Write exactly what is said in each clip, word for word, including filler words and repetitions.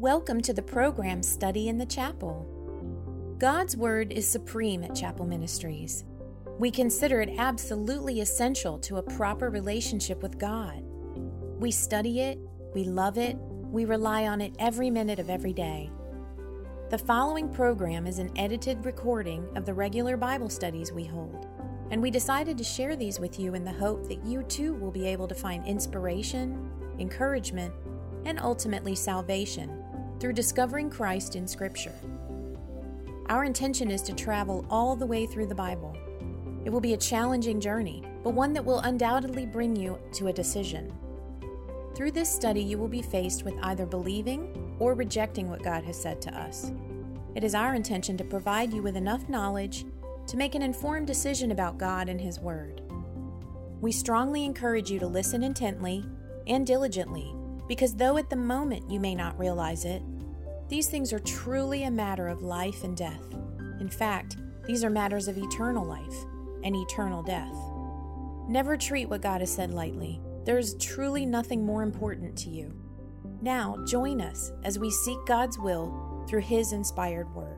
Welcome to the program Study in the Chapel. God's Word is supreme at Chapel Ministries. We consider it absolutely essential to a proper relationship with God. We study it, we love it, we rely on it every minute of every day. The following program is an edited recording of the regular Bible studies we hold, and we decided to share these with you in the hope that you too will be able to find inspiration, encouragement, and ultimately salvation through discovering Christ in Scripture. Our intention is to travel all the way through the Bible. It will be a challenging journey, but one that will undoubtedly bring you to a decision. Through this study, you will be faced with either believing or rejecting what God has said to us. It is our intention to provide you with enough knowledge to make an informed decision about God and His Word. We strongly encourage you to listen intently and diligently, because though at the moment you may not realize it, these things are truly a matter of life and death. In fact, these are matters of eternal life and eternal death. Never treat what God has said lightly. There is truly nothing more important to you. Now, join us as we seek God's will through His inspired Word.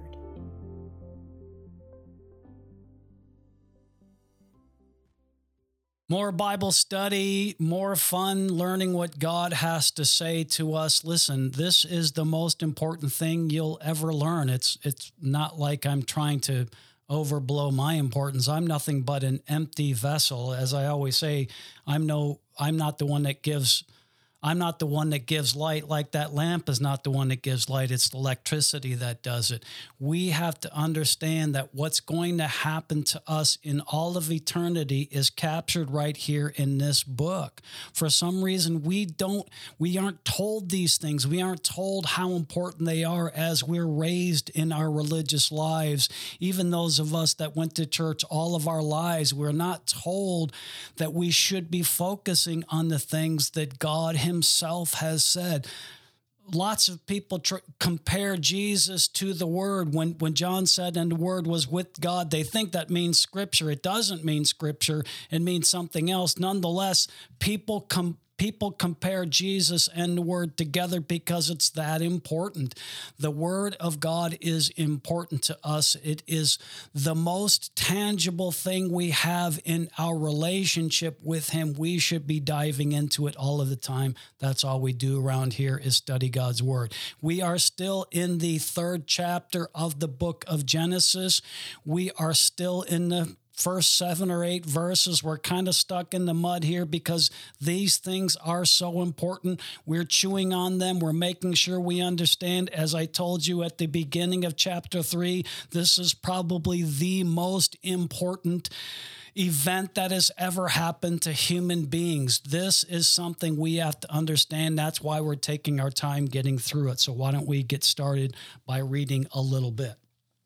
More Bible study, more fun learning what God has to say to us. Listen, this is the most important thing you'll ever learn. It's it's not like I'm trying to overblow my importance. I'm nothing but an empty vessel. As I always say, I'm no I'm not the one that gives I'm not the one that gives light, like that lamp is not the one that gives light. It's the electricity that does it. We have to understand that what's going to happen to us in all of eternity is captured right here in this book. For some reason, we don't, we aren't told these things. We aren't told how important they are as we're raised in our religious lives. Even those of us that went to church all of our lives, we're not told that we should be focusing on the things that God Himself Himself has said. Lots of people tr- compare Jesus to the Word. When when John said, and the Word was with God, they think that means Scripture. It doesn't mean Scripture. It means something else. Nonetheless, people come. People compare Jesus and the Word together because it's that important. The Word of God is important to us. It is the most tangible thing we have in our relationship with Him. We should be diving into it all of the time. That's all we do around here is study God's Word. We are still in the third chapter of the book of Genesis. We are still in the first seven or eight verses. We're kind of stuck in the mud here because these things are so important. We're chewing on them. We're making sure we understand. As I told you at the beginning of chapter three, this is probably the most important event that has ever happened to human beings. This is something we have to understand. That's why we're taking our time getting through it. So why don't we get started by reading a little bit?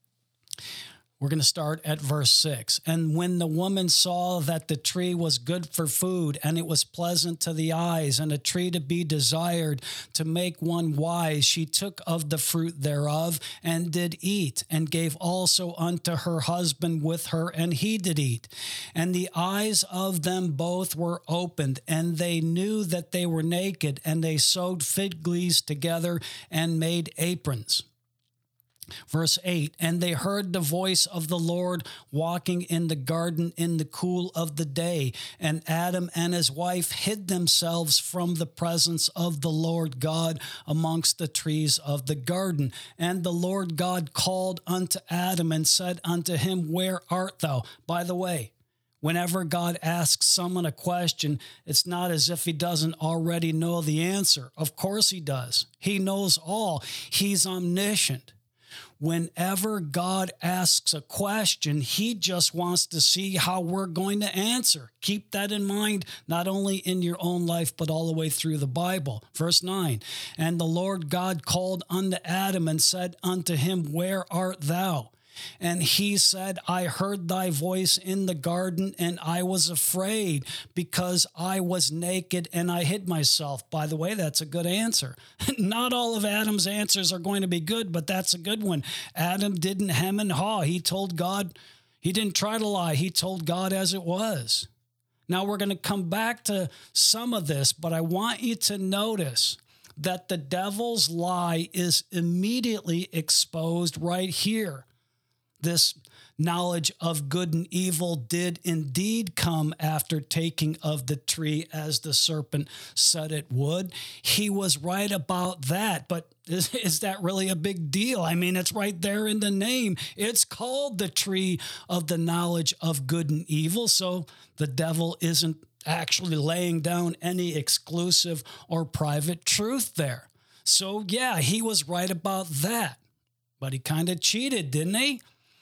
We're going to start at verse six. And when the woman saw that the tree was good for food, and it was pleasant to the eyes, and a tree to be desired to make one wise, she took of the fruit thereof, and did eat, and gave also unto her husband with her, and he did eat. And the eyes of them both were opened, and they knew that they were naked, and they sewed fig leaves together, and made aprons. Verse eight, and they heard the voice of the Lord walking in the garden in the cool of the day. And Adam and his wife hid themselves from the presence of the Lord God amongst the trees of the garden. And the Lord God called unto Adam and said unto him, Where art thou? By the way, whenever God asks someone a question, it's not as if He doesn't already know the answer. Of course He does. He knows all. He's omniscient. Whenever God asks a question, He just wants to see how we're going to answer. Keep that in mind, not only in your own life, but all the way through the Bible. Verse nine, and the Lord God called unto Adam and said unto him, Where art thou? And he said, I heard thy voice in the garden, and I was afraid because I was naked and I hid myself. By the way, that's a good answer. Not all of Adam's answers are going to be good, but that's a good one. Adam didn't hem and haw. He told God, he didn't try to lie. He told God as it was. Now we're going to come back to some of this, but I want you to notice that the devil's lie is immediately exposed right here. This knowledge of good and evil did indeed come after taking of the tree, as the serpent said it would. He was right about that, but is, is that really a big deal? I mean, it's right there in the name. It's called the tree of the knowledge of good and evil, so the devil isn't actually laying down any exclusive or private truth there. So yeah, he was right about that, but he kind of cheated, didn't he?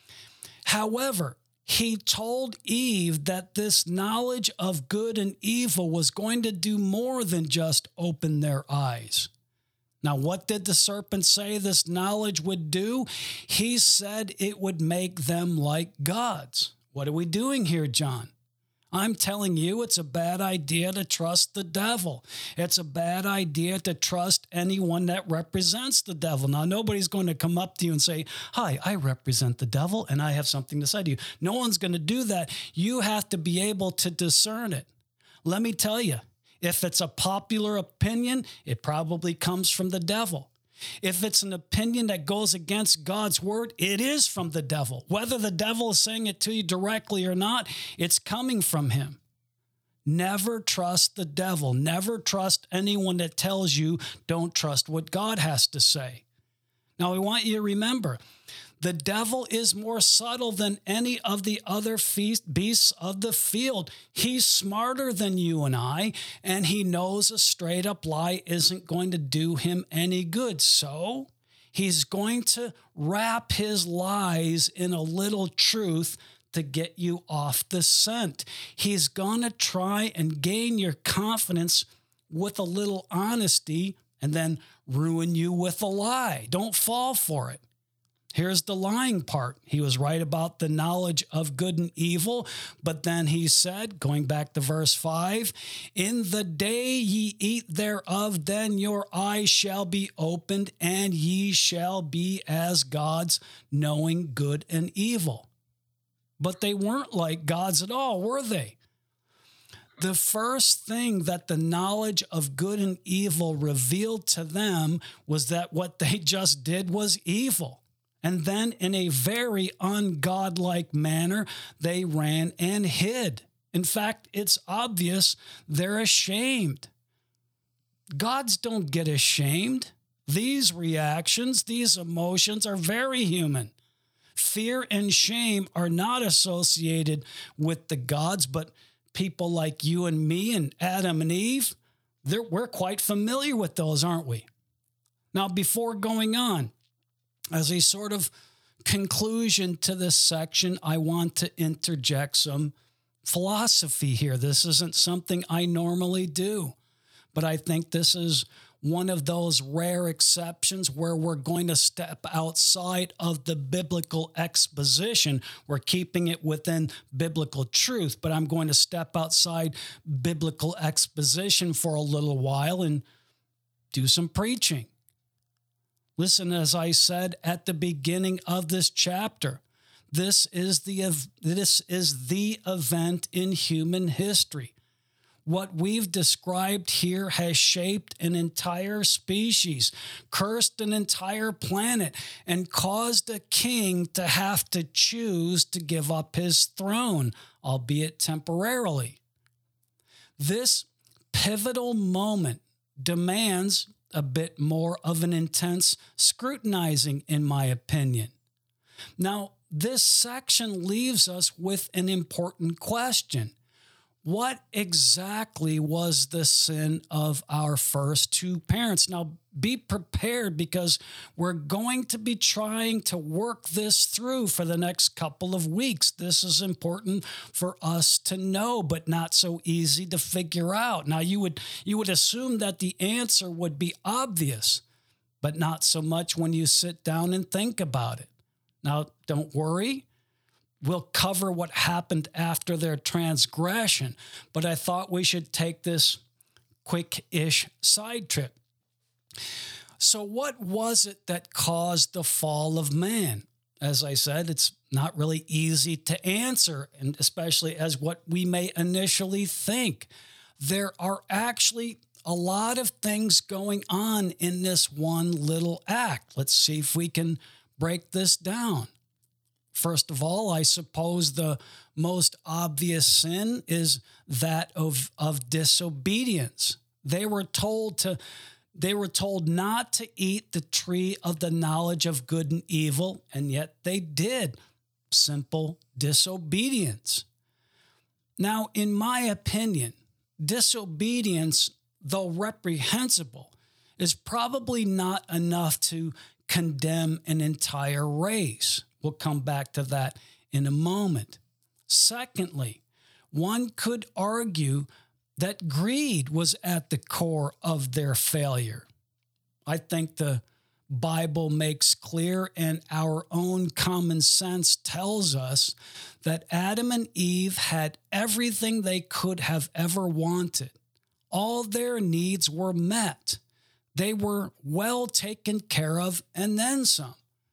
However, he told Eve that this knowledge of good and evil was going to do more than just open their eyes. Now, what did the serpent say this knowledge would do? He said it would make them like gods. What are we doing here, John? I'm telling you, it's a bad idea to trust the devil. It's a bad idea to trust anyone that represents the devil. Now, nobody's going to come up to you and say, hi, I represent the devil and I have something to say to you. No one's going to do that. You have to be able to discern it. Let me tell you, if it's a popular opinion, it probably comes from the devil. If it's an opinion that goes against God's word, it is from the devil. Whether the devil is saying it to you directly or not, it's coming from him. Never trust the devil. Never trust anyone that tells you don't trust what God has to say. Now, I want you to remember, the devil is more subtle than any of the other feast, beasts of the field. He's smarter than you and I, and he knows a straight up lie isn't going to do him any good. So he's going to wrap his lies in a little truth to get you off the scent. He's going to try and gain your confidence with a little honesty and then ruin you with a lie. Don't fall for it. Here's the lying part. He was right about the knowledge of good and evil, but then he said, going back to verse five, in the day ye eat thereof, then your eyes shall be opened, and ye shall be as gods, knowing good and evil. But they weren't like gods at all, were they? The first thing that the knowledge of good and evil revealed to them was that what they just did was evil. And then in a very ungodlike manner, they ran and hid. In fact, it's obvious they're ashamed. Gods don't get ashamed. These reactions, these emotions are very human. Fear and shame are not associated with the gods, but people like you and me and Adam and Eve, we're quite familiar with those, aren't we? Now, before going on, as a sort of conclusion to this section, I want to interject some philosophy here. This isn't something I normally do, but I think this is one of those rare exceptions where we're going to step outside of the biblical exposition. We're keeping it within biblical truth, but I'm going to step outside biblical exposition for a little while and do some preaching. Listen, as I said at the beginning of this chapter, this is the this is the event in human history. What we've described here has shaped an entire species, cursed an entire planet, and caused a king to have to choose to give up his throne, albeit temporarily. This pivotal moment demands a bit more of an intense scrutinizing, in my opinion. Now, this section leaves us with an important question. What exactly was the sin of our first two parents? Now, be prepared because we're going to be trying to work this through for the next couple of weeks. This is important for us to know, but not so easy to figure out. Now, you would you would assume that the answer would be obvious, but not so much when you sit down and think about it. Now, don't worry. We'll cover what happened after their transgression, but I thought we should take this quick-ish side trip. So what was it that caused the fall of man? As I said, it's not really easy to answer, and especially as what we may initially think. There are actually a lot of things going on in this one little act. Let's see if we can break this down. First of all, I suppose the most obvious sin is that of, of disobedience. They were told to, they were told not to eat the tree of the knowledge of good and evil, and yet they did. Simple disobedience. Now, in my opinion, disobedience, though reprehensible, is probably not enough to condemn an entire race. We'll come back to that in a moment. Secondly, one could argue that greed was at the core of their failure. I think the Bible makes clear, and our own common sense tells us that Adam and Eve had everything they could have ever wanted. All their needs were met. They were well taken care of, and then some.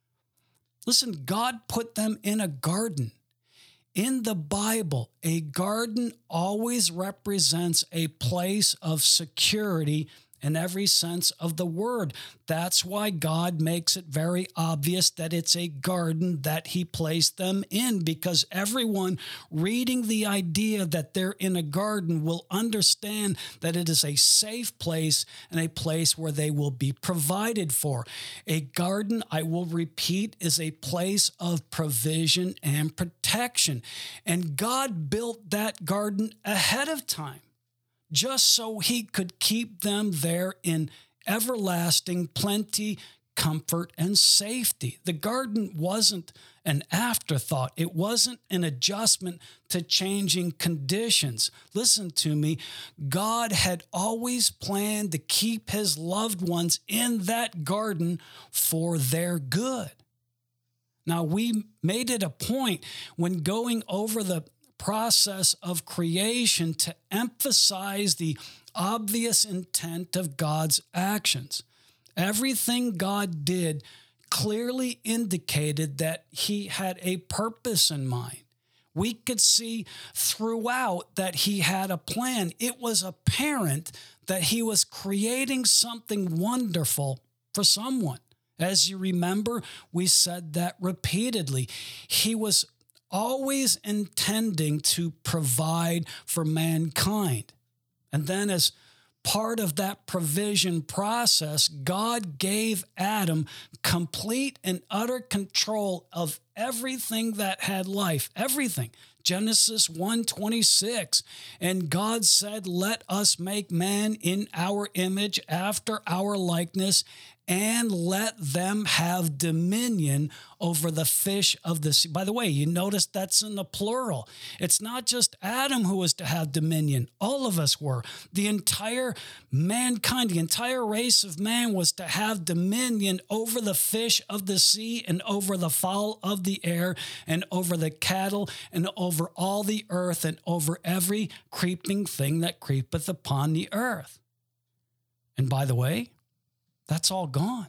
Listen, God put them in a garden. In the Bible, a garden always represents a place of security in every sense of the word. That's why God makes it very obvious that it's a garden that he placed them in, because everyone reading the idea that they're in a garden will understand that it is a safe place and a place where they will be provided for. A garden, I will repeat, is a place of provision and protection. And God built that garden ahead of time, just so he could keep them there in everlasting plenty, comfort, and safety. The garden wasn't an afterthought. It wasn't an adjustment to changing conditions. Listen to me. God had always planned to keep his loved ones in that garden for their good. Now, we made it a point when going over the process of creation to emphasize the obvious intent of God's actions. Everything God did clearly indicated that he had a purpose in mind. We could see throughout that he had a plan. It was apparent that he was creating something wonderful for someone. As you remember, we said that repeatedly. He was always intending to provide for mankind. And then as part of that provision process, God gave Adam complete and utter control of everything that had life, everything. Genesis one twenty-six, and God said, "Let us make man in our image, after our likeness, and let them have dominion over the fish of the sea." By the way, you notice that's in the plural. It's not just Adam who was to have dominion. All of us were. The entire mankind, the entire race of man was to have dominion over the fish of the sea and over the fowl of the air and over the cattle and over all the earth and over every creeping thing that creepeth upon the earth. And by the way, that's all gone.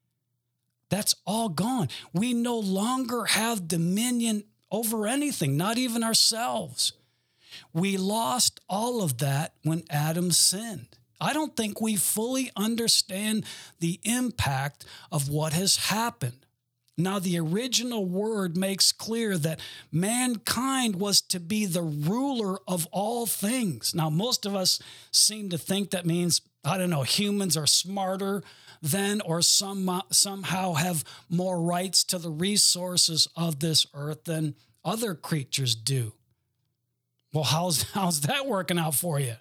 That's all gone. We no longer have dominion over anything, not even ourselves. We lost all of that when Adam sinned. I don't think we fully understand the impact of what has happened. Now, the original word makes clear that mankind was to be the ruler of all things. Now, most of us seem to think that means, I don't know, humans are smarter than or some, somehow have more rights to the resources of this earth than other creatures do. Well, how's, how's that working out for you?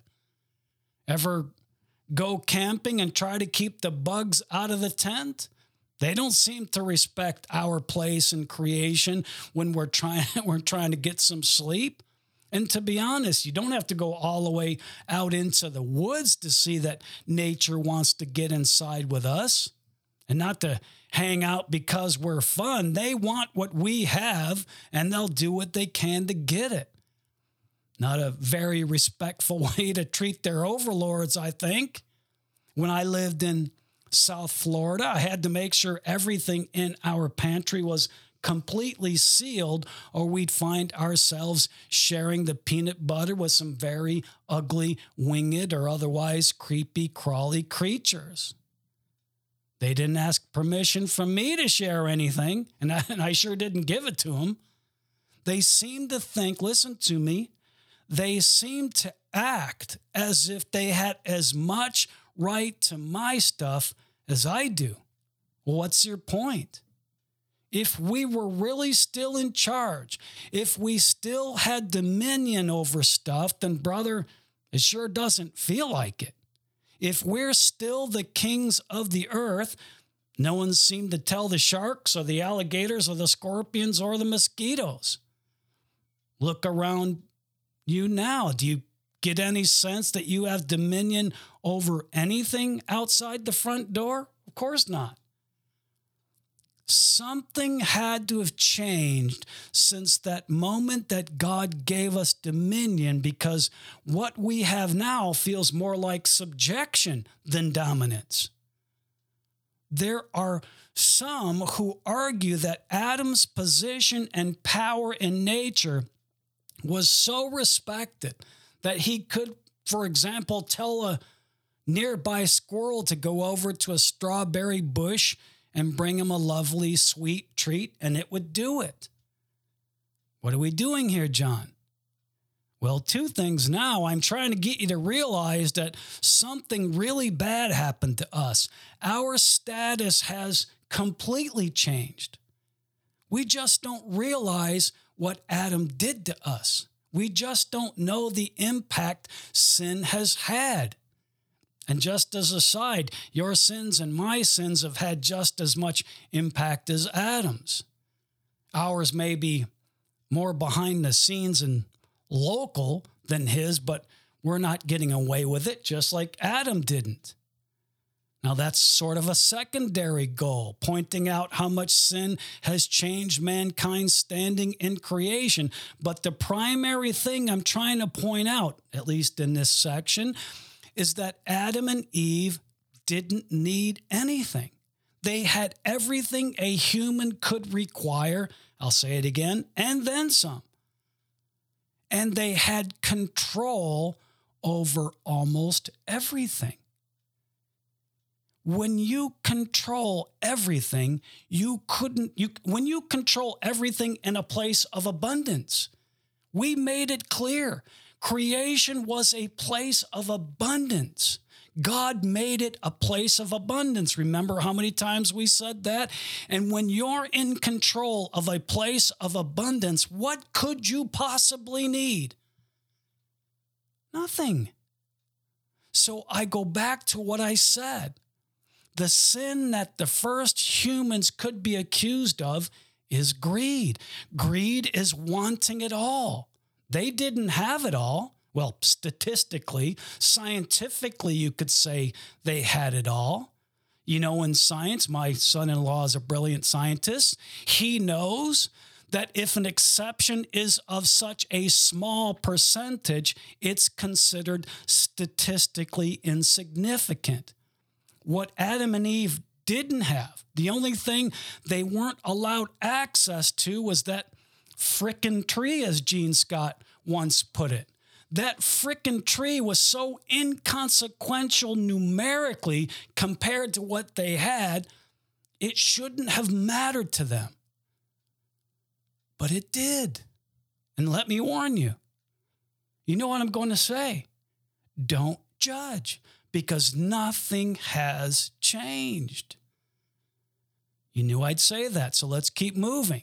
Ever go camping and try to keep the bugs out of the tent? They don't seem to respect our place in creation when we're trying, we're trying to get some sleep. And to be honest, you don't have to go all the way out into the woods to see that nature wants to get inside with us and not to hang out because we're fun. They want what we have, and they'll do what they can to get it. Not a very respectful way to treat their overlords, I think. When I lived in South Florida, I had to make sure everything in our pantry was completely sealed, or we'd find ourselves sharing the peanut butter with some very ugly, winged, or otherwise creepy, crawly creatures. They didn't ask permission from me to share anything, and I, and I sure didn't give it to them. They seemed to think, listen to me, they seemed to act as if they had as much right to my stuff as I do. Well, what's your point? If we were really still in charge, if we still had dominion over stuff, then brother, it sure doesn't feel like it. If we're still the kings of the earth, no one seemed to tell the sharks or the alligators or the scorpions or the mosquitoes. Look around you now. Do you get any sense that you have dominion over anything outside the front door? Of course not. Something had to have changed since that moment that God gave us dominion, because what we have now feels more like subjection than dominance. There are some who argue that Adam's position and power in nature was so respected that he could, for example, tell a nearby squirrel to go over to a strawberry bush and bring him a lovely, sweet treat, and it would do it. What are we doing here, John? Well, two things now. I'm trying to get you to realize that something really bad happened to us. Our status has completely changed. We just don't realize what Adam did to us. We just don't know the impact sin has had. And just as a side, your sins and my sins have had just as much impact as Adam's. Ours may be more behind the scenes and local than his, but we're not getting away with it, just like Adam didn't. Now, that's sort of a secondary goal, pointing out how much sin has changed mankind's standing in creation. But the primary thing I'm trying to point out, at least in this section, is that Adam and Eve didn't need anything. They had everything a human could require, I'll say it again, and then some. And they had control over almost everything. When you control everything, you couldn't, you, when you control everything in a place of abundance, we made it clear. Creation was a place of abundance. God made it a place of abundance. Remember how many times we said that? And when you're in control of a place of abundance, what could you possibly need? Nothing. So I go back to what I said. The sin that the first humans could be accused of is greed. Greed is wanting it all. They didn't have it all. Well, statistically, scientifically, you could say they had it all. You know, in science, my son-in-law is a brilliant scientist. He knows that if an exception is of such a small percentage, it's considered statistically insignificant. What Adam and Eve didn't have, the only thing they weren't allowed access to was that frickin' tree, as Gene Scott once put it. That frickin' tree was so inconsequential numerically compared to what they had, it shouldn't have mattered to them. But it did. And let me warn you, you know what I'm going to say? Don't judge, because nothing has changed. You knew I'd say that, so let's keep moving.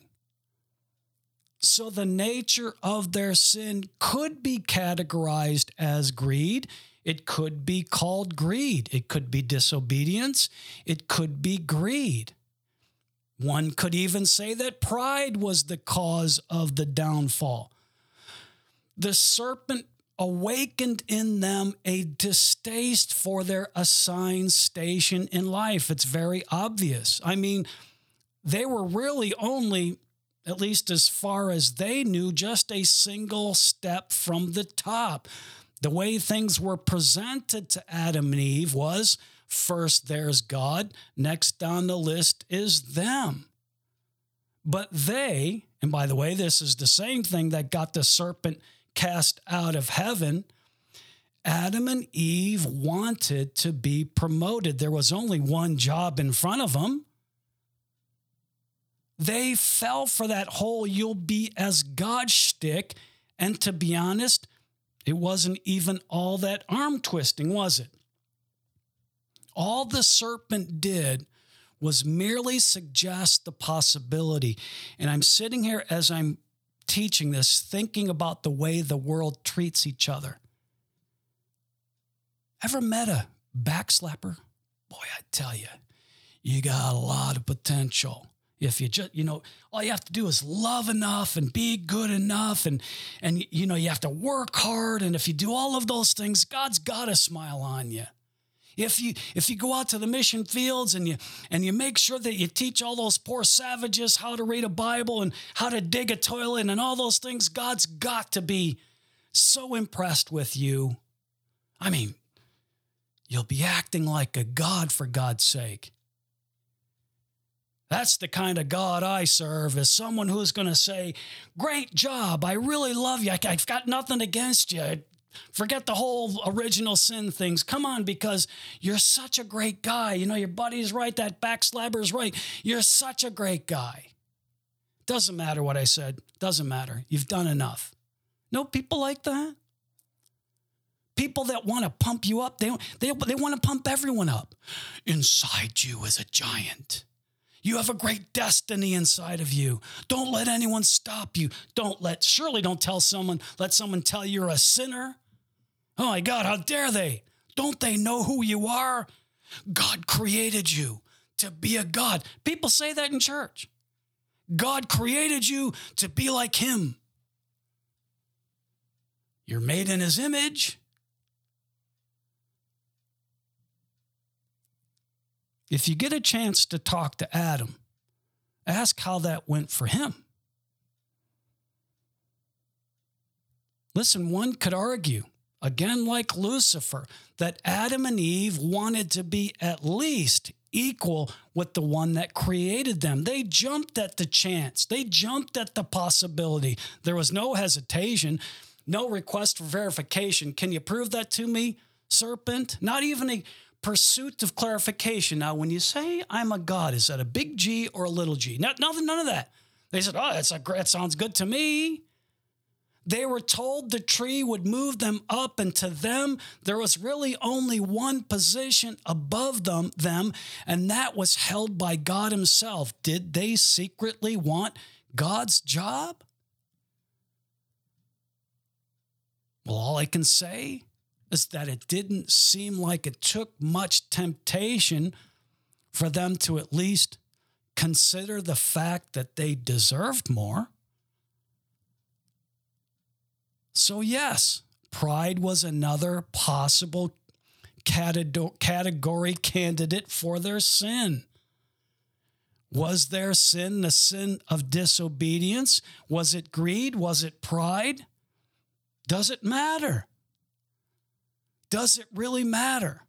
So the nature of their sin could be categorized as greed. It could be called greed. It could be disobedience. It could be greed. One could even say that pride was the cause of the downfall. The serpent awakened in them a distaste for their assigned station in life. It's very obvious. I mean, they were really only, at least as far as they knew, just a single step from the top. The way things were presented to Adam and Eve was, first there's God, next on the list is them. But they, and by the way, this is the same thing that got the serpent cast out of heaven. Adam and Eve wanted to be promoted. There was only one job in front of them. They fell for that whole you'll be as God shtick. And to be honest, it wasn't even all that arm twisting, was it? All the serpent did was merely suggest the possibility. And I'm sitting here as I'm teaching this, thinking about the way the world treats each other. Ever met a backslapper? Boy, I tell you, you got a lot of potential. If you just, you know, all you have to do is love enough and be good enough. And, and you know, you have to work hard. And if you do all of those things, God's got to smile on you. If you if you go out to the mission fields and you and you make sure that you teach all those poor savages how to read a Bible and how to dig a toilet and all those things, God's got to be so impressed with you. I mean, you'll be acting like a god, for God's sake. That's the kind of God I serve, is someone who's going to say, great job, I really love you, I've got nothing against you. Forget the whole original sin things. Come on, because you're such a great guy. You know, your buddy's right, that backslabber's right. You're such a great guy. Doesn't matter what I said. Doesn't matter. You've done enough. No people like that? People that want to pump you up, they, they, they want to pump everyone up. Inside you is a giant. You have a great destiny inside of you. Don't let anyone stop you. Don't let, surely don't tell someone, let someone tell you're a sinner. Oh my God, how dare they? Don't they know who you are? God created you to be a God. People say that in church. God created you to be like him. You're made in his image. If you get a chance to talk to Adam, ask how that went for him. Listen, one could argue, again like Lucifer, that Adam and Eve wanted to be at least equal with the one that created them. They jumped at the chance. They jumped at the possibility. There was no hesitation, no request for verification. Can you prove that to me, serpent? Not even a pursuit of clarification. Now, when you say I'm a god, is that a big G or a little G? No, nothing, none of that. They said, oh, that's a, that sounds good to me. They were told the tree would move them up, and to them, there was really only one position above them, them, and that was held by God himself. Did they secretly want God's job? Well, all I can say is that it didn't seem like it took much temptation for them to at least consider the fact that they deserved more. So yes, pride was another possible category candidate for their sin. Was their sin the sin of disobedience? Was it greed? Was it pride? Does it matter? Does it really matter?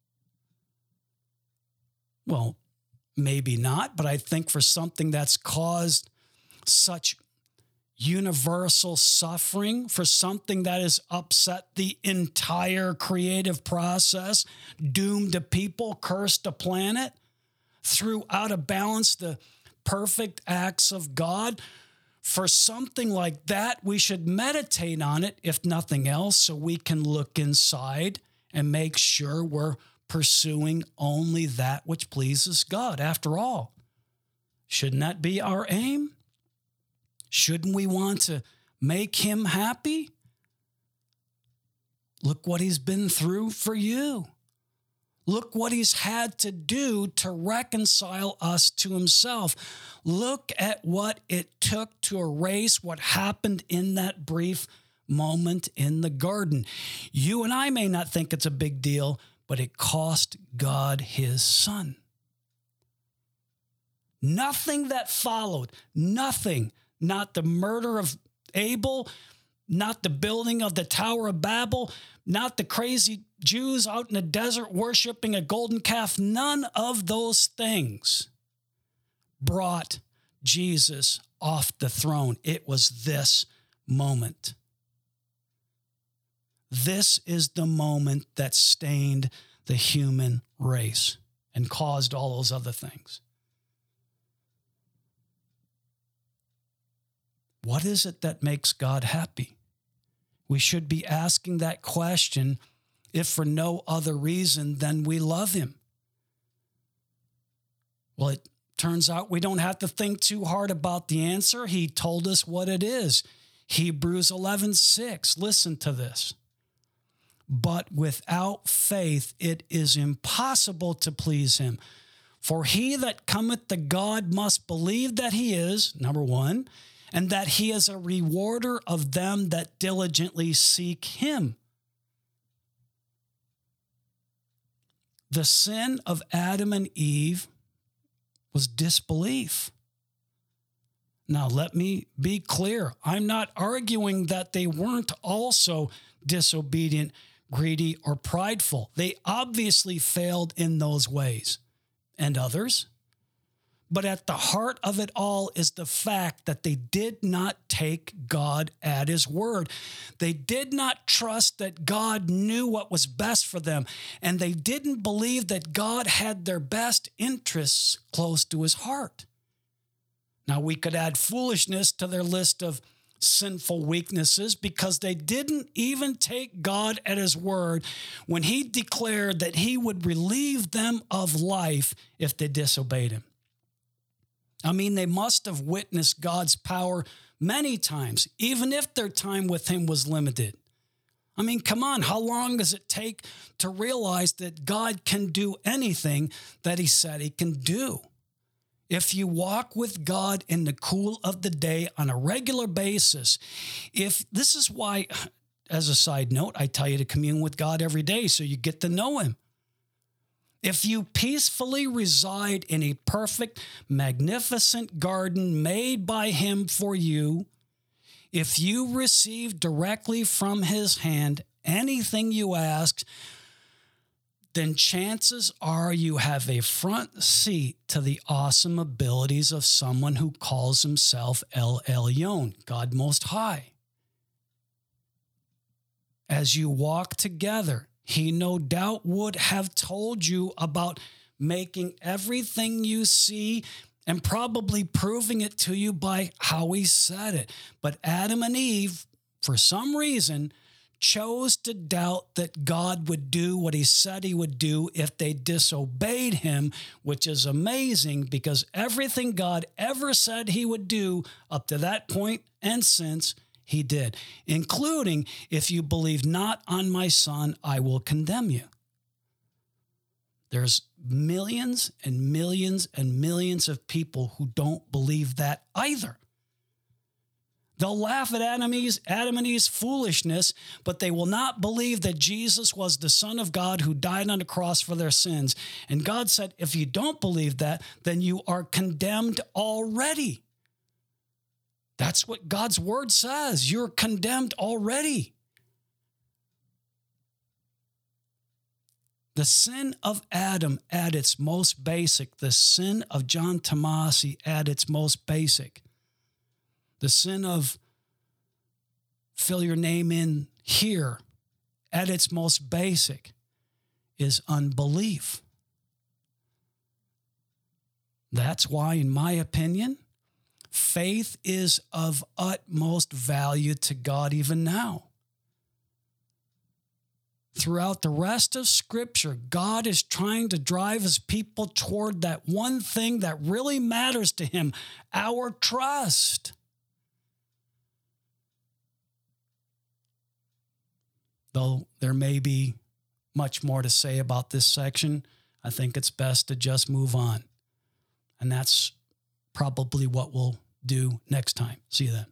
Well, maybe not, but I think for something that's caused such universal suffering, for something that has upset the entire creative process, doomed a people, cursed a planet, threw out of balance the perfect acts of God, for something like that, we should meditate on it, if nothing else, so we can look inside and make sure we're pursuing only that which pleases God. After all, shouldn't that be our aim? Shouldn't we want to make him happy? Look what he's been through for you. Look what he's had to do to reconcile us to himself. Look at what it took to erase what happened in that brief moment in the garden. You and I may not think it's a big deal, but it cost God his son. Nothing that followed, nothing, not the murder of Abel, not the building of the Tower of Babel, not the crazy Jews out in the desert worshiping a golden calf. None of those things brought Jesus off the throne. It was this moment. This is the moment that stained the human race and caused all those other things. What is it that makes God happy? We should be asking that question, if for no other reason than we love him. Well, it turns out we don't have to think too hard about the answer. He told us what it is. Hebrews eleven six. Listen to this. But without faith, it is impossible to please him. For he that cometh to God must believe that he is, number one, and that he is a rewarder of them that diligently seek him. The sin of Adam and Eve was disbelief. Now, let me be clear. I'm not arguing that they weren't also disobedient, greedy, or prideful. They obviously failed in those ways, and others. But at the heart of it all is the fact that they did not take God at his word. They did not trust that God knew what was best for them, and they didn't believe that God had their best interests close to his heart. Now, we could add foolishness to their list of sinful weaknesses because they didn't even take God at his word when he declared that he would relieve them of life if they disobeyed him. I mean, they must have witnessed God's power many times, even if their time with him was limited. I mean, come on, how long does it take to realize that God can do anything that he said he can do? If you walk with God in the cool of the day on a regular basis, if this is why, as a side note, I tell you to commune with God every day so you get to know him. If you peacefully reside in a perfect, magnificent garden made by him for you, if you receive directly from his hand anything you ask, then chances are you have a front seat to the awesome abilities of someone who calls himself El Elyon, God Most High. As you walk together, he no doubt would have told you about making everything you see and probably proving it to you by how he said it. But Adam and Eve, for some reason, chose to doubt that God would do what he said he would do if they disobeyed him, which is amazing because everything God ever said he would do up to that point and since, he did, including, if you believe not on my son, I will condemn you. There's millions and millions and millions of people who don't believe that either. They'll laugh at Adam, Eve's, Adam and Eve's foolishness, but they will not believe that Jesus was the Son of God who died on the cross for their sins. And God said, if you don't believe that, then you are condemned already. That's what God's word says. You're condemned already. The sin of Adam at its most basic, the sin of John Tomasi at its most basic, the sin of fill your name in here at its most basic is unbelief. That's why, in my opinion, faith is of utmost value to God even now. Throughout the rest of Scripture, God is trying to drive his people toward that one thing that really matters to him, our trust. Though there may be much more to say about this section, I think it's best to just move on. And that's probably what we'll do next time. See you then.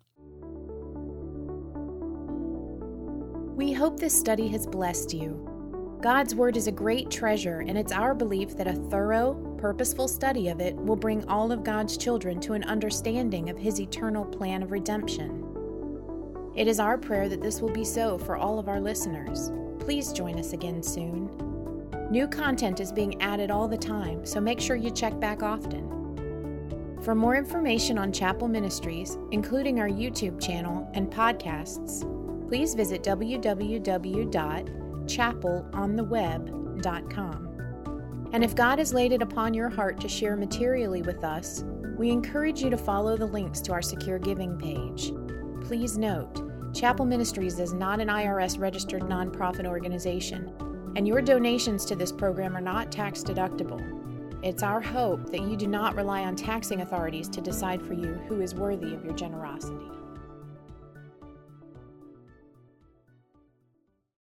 We hope this study has blessed you. God's Word is a great treasure, and it's our belief that a thorough, purposeful study of it will bring all of God's children to an understanding of His eternal plan of redemption. It is our prayer that this will be so for all of our listeners. Please join us again soon. New content is being added all the time, so make sure you check back often. For more information on Chapel Ministries, including our YouTube channel and podcasts, please visit w w w dot chapel on the web dot com. And if God has laid it upon your heart to share materially with us, we encourage you to follow the links to our secure giving page. Please note, Chapel Ministries is not an I R S-registered nonprofit organization, and your donations to this program are not tax deductible. It's our hope that you do not rely on taxing authorities to decide for you who is worthy of your generosity.